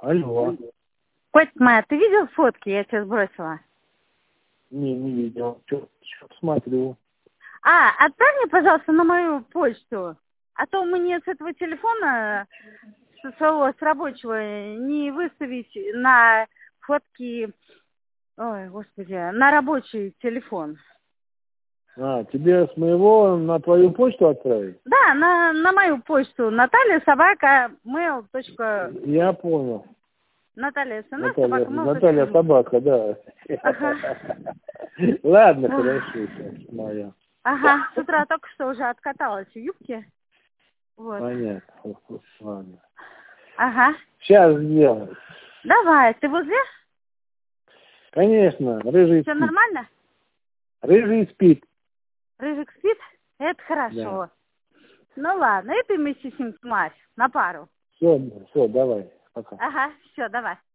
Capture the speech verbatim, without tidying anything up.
Алло. Котик моя, ты видел фотки? Я тебе сбросила. Не, не видел. Что смотрю. А, отправь мне, пожалуйста, на мою почту. А то мне с этого телефона, со своего, с рабочего, не выставить на фотки, ой, господи, на рабочий телефон. А, тебе с моего на твою почту отправить? Да, на, на мою почту. Наталья собака mail. Я понял. Наталья СНС Наталья, собака mail. Наталья собака, да. Ага. Ладно, хорошо, сейчас моя. Ага, с утра только что уже откаталась в юбке. Вот. Понятно. Ладно. Ага. Сейчас сделаю. Давай, ты возле? Конечно, рыжий Все спит. нормально? Рыжий спит. Рыжик спит? Это хорошо. Да. Ну ладно, и ты вместе с ним смотришь на пару. Все, все, давай. Пока. Ага, все, давай.